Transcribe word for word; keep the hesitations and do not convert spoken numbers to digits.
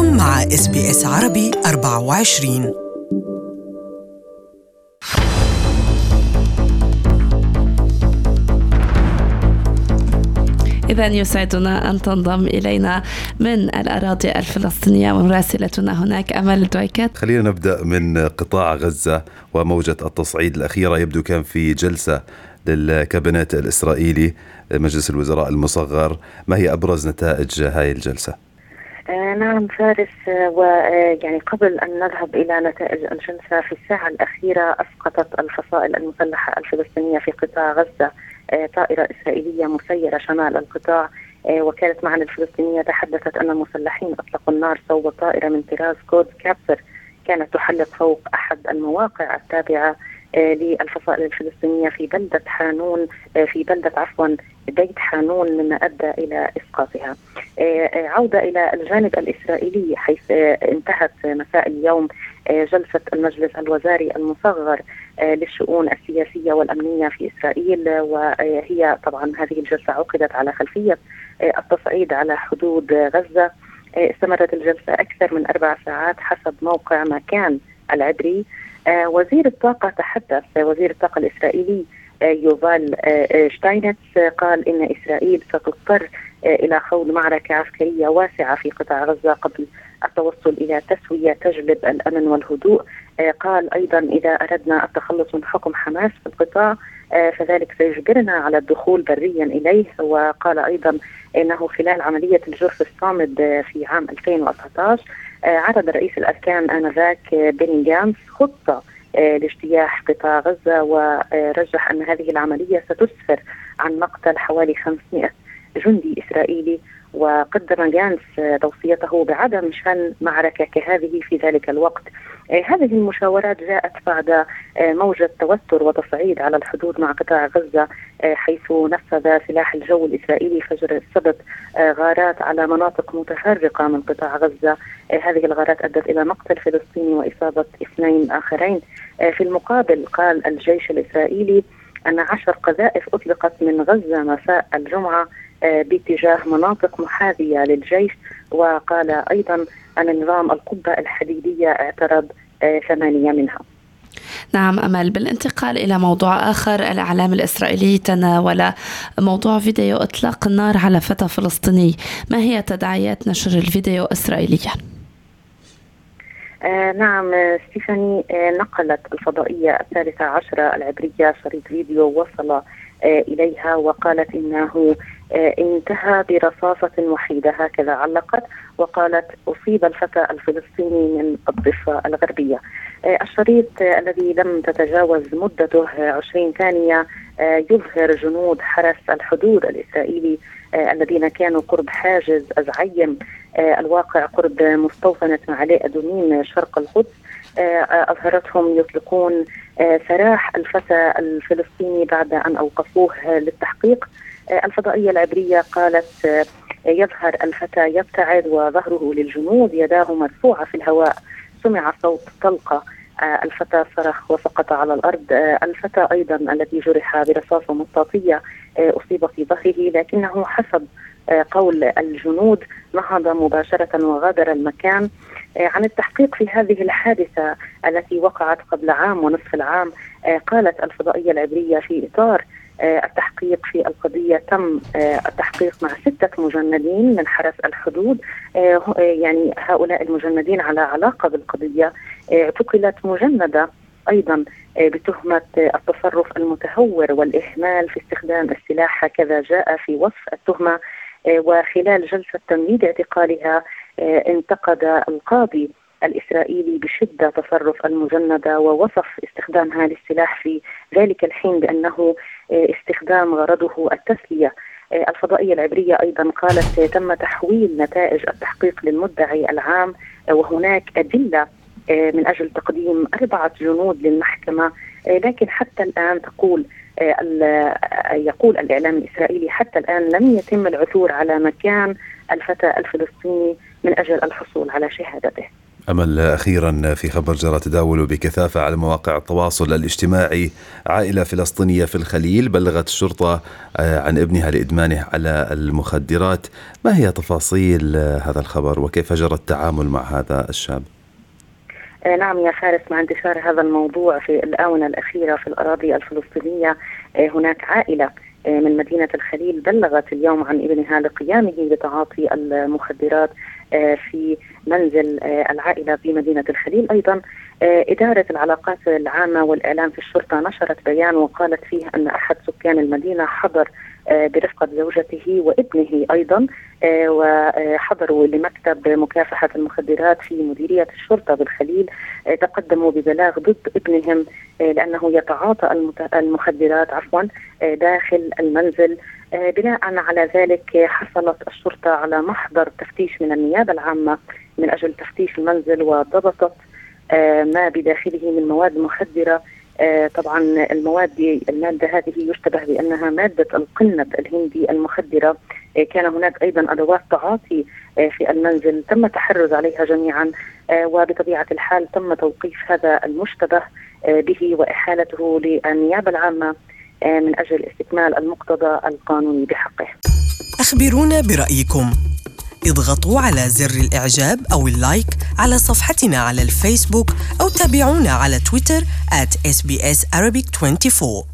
أنتم مع إس بي إس عربي أربعة وعشرين. إذا يسعدنا أن تنضم إلينا من الأراضي الفلسطينية مراسلتنا هناك أمل دويكت. خلينا نبدأ من قطاع غزة وموجة التصعيد الأخيرة. يبدو كان في جلسة للكابينت الإسرائيلي مجلس الوزراء المصغر، ما هي أبرز نتائج هاي الجلسة؟ آه نعم فارس، ويعني قبل أن نذهب إلى نتائج الجلسة، في الساعة الأخيرة أسقطت الفصائل المسلحة الفلسطينية في قطاع غزة آه طائرة إسرائيلية مسيرة شمال القطاع. آه وكالة معن الفلسطينية تحدثت أن المسلحين أطلقوا النار صوب طائرة من طراز كود كابسر كانت تحلق فوق أحد المواقع التابعة آه للفصائل الفلسطينية في بلدة حانون آه في بلدة عفوا بيت حانون، مما أدى إلى إسقاطها. آه عودة إلى الجانب الإسرائيلي، حيث آه انتهت مساء اليوم آه جلسة المجلس الوزاري المصغر آه للشؤون السياسية والأمنية في إسرائيل، وهي طبعا هذه الجلسة عقدت على خلفية آه التصعيد على حدود غزة. آه استمرت الجلسة أكثر من أربع ساعات حسب موقع مكان العبري. آه وزير الطاقة تحدث، وزير الطاقة الإسرائيلي آه يوفال آه شتاينتس آه قال إن إسرائيل ستضطر آه إلى خوض معركة عسكرية واسعة في قطاع غزة قبل التوصل إلى تسوية تجلب الأمن والهدوء. آه قال أيضا إذا أردنا التخلص من حكم حماس في القطاع آه فذلك سيجبرنا على الدخول بريا إليه. وقال أيضا إنه خلال عملية الجرف الصامد آه في عام ألفين وتسعة عشر آه عرض رئيس الأركان آنذاك آه بيني جانس خطة آه لاجتياح قطاع غزة، ورجح أن هذه العملية ستسفر عن مقتل حوالي خمسمائة جندي إسرائيلي. وقدم جانس توصيته بعدم شن معركة كهذه في ذلك الوقت. هذه المشاورات جاءت بعد موجة توتر وتصعيد على الحدود مع قطاع غزة، حيث نفذ سلاح الجو الإسرائيلي فجر السبت غارات على مناطق متفرقة من قطاع غزة. هذه الغارات أدت إلى مقتل فلسطيني وإصابة اثنين آخرين. في المقابل قال الجيش الإسرائيلي أن عشر قذائف أطلقت من غزة مساء الجمعة باتجاه مناطق محاذية للجيش. وقال أيضا أن نظام القبة الحديدية اعترض ثمانية منها. نعم أمل، بالانتقال إلى موضوع آخر، الإعلام الإسرائيلي تناول موضوع فيديو إطلاق النار على فتى فلسطيني. ما هي تداعيات نشر الفيديو إسرائيليا؟ آه نعم ستيفاني، آه نقلت الفضائية الثالثة عشرة العبرية شريط فيديو وصل آه إليها، وقالت إنه آه انتهى برصاصة وحيدة، هكذا علقت، وقالت أصيب الفتى الفلسطيني من الضفة الغربية. آه الشريط آه الذي لم تتجاوز مدته عشرين ثانية آه يظهر جنود حرس الحدود الإسرائيلي آه الذين كانوا قرب حاجز أزعيم آه الواقع قرب مستوطنة معلي أدومين شرق القدس. آه أظهرتهم يطلقون آه سراح الفتى الفلسطيني بعد أن أوقفوه آه للتحقيق. آه الفضائية العبرية قالت آه يظهر الفتى يبتعد وظهره للجنود، يداه مرفوعة في الهواء، سمع صوت طلقة، آه الفتى صرخ وسقط على الأرض. آه الفتى أيضا الذي جرح برصاصة مطاطية آه أصيب في ظهره، لكنه حسب آه قول الجنود نهض مباشرة وغادر المكان. آه عن التحقيق في هذه الحادثة التي وقعت قبل عام ونصف العام، آه قالت الفضائية العبرية في إطار آه التحقيق في القضية تم آه التحقيق مع ستة مجندين من حرس الحدود. آه يعني هؤلاء المجندين على علاقة بالقضية. آه اعتقلت مجندة أيضا آه بتهمة آه التصرف المتهور والإهمال في استخدام السلاح، هكذا جاء في وصف التهمة. آه وخلال جلسة تمديد اعتقالها آه انتقد القاضي الإسرائيلي بشدة تصرف المجندة، ووصف استخدامها للسلاح في ذلك الحين بأنه استخدام غرضه التسلية. الفضائية العبرية أيضا قالت تم تحويل نتائج التحقيق للمدعي العام، وهناك أدلة من أجل تقديم أربعة جنود للمحكمة، لكن حتى الآن تقول يقول الإعلام الإسرائيلي حتى الآن لم يتم العثور على مكان الفتى الفلسطيني من أجل الحصول على شهادته. أمل، أخيرا في خبر جرى تداوله بكثافة على مواقع التواصل الاجتماعي، عائلة فلسطينية في الخليل بلغت الشرطة عن ابنها لإدمانه على المخدرات. ما هي تفاصيل هذا الخبر وكيف جرى التعامل مع هذا الشاب؟ نعم يا فارس، مع انتشار هذا الموضوع في الآونة الأخيرة في الأراضي الفلسطينية، هناك عائلة من مدينة الخليل بلغت اليوم عن ابنها لقيامه بتعاطي المخدرات في منزل العائلة بمدينة الخليل. أيضا إدارة العلاقات العامة والإعلام في الشرطة نشرت بيان وقالت فيه أن أحد سكان المدينة حضر برفقة زوجته وابنه أيضا، وحضروا لمكتب مكافحة المخدرات في مديرية الشرطة بالخليل، تقدموا ببلاغ ضد ابنهم لأنه يتعاطى المخدرات عفوا داخل المنزل. بناء على ذلك حصلت الشرطة على محضر تفتيش من النيابة العامة من أجل تفتيش المنزل، وضبطت ما بداخله من مواد مخدرة. طبعا المواد المادة هذه يشتبه بأنها مادة القنب الهندي المخدرة. كان هناك أيضا أدوات تعاطي في المنزل تم التحرز عليها جميعا، وبطبيعة الحال تم توقيف هذا المشتبه به وإحالته للنيابة العامة من أجل استكمال المقتضى القانوني بحقه. أخبرونا برأيكم، اضغطوا على زر الإعجاب أو اللايك على صفحتنا على الفيسبوك، أو تابعونا على تويتر آت إس بي إس Arabic أربعة وعشرين.